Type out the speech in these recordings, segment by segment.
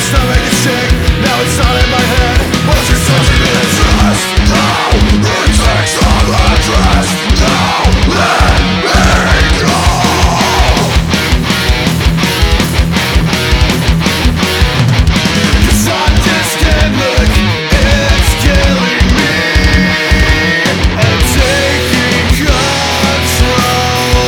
stomach is sick, now it's all in my head. But you're such an interest. Now it takes all the trust. Now let me go. Cause I just can't look, it's killing me and taking control.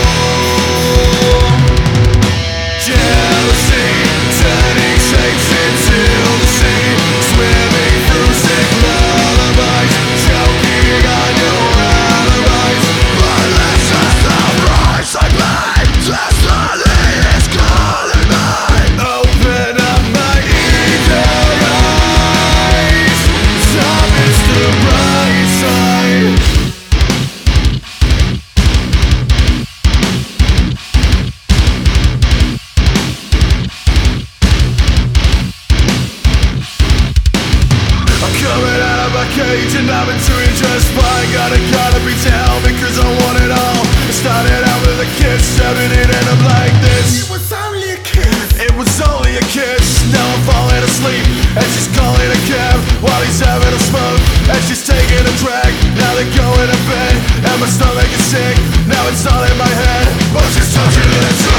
Jealousy turning shapes into the sea, swimming through sick lullabies, choking on your alibis. But let's just stop rise, I blame. Destiny is calling me. Open up my eager eyes. Time is the bright side. I'm coming out of my cage and I've been doing just fine. Gotta be down because I want it all. I started out with a kiss, stepping in and I'm like this. It was only a kiss. It was only a kiss. Now I'm falling asleep and she's calling a cab while he's having a smoke and she's taking a drag. Now they're going to bed and my stomach is sick. Now it's all in my head. But she's touching it.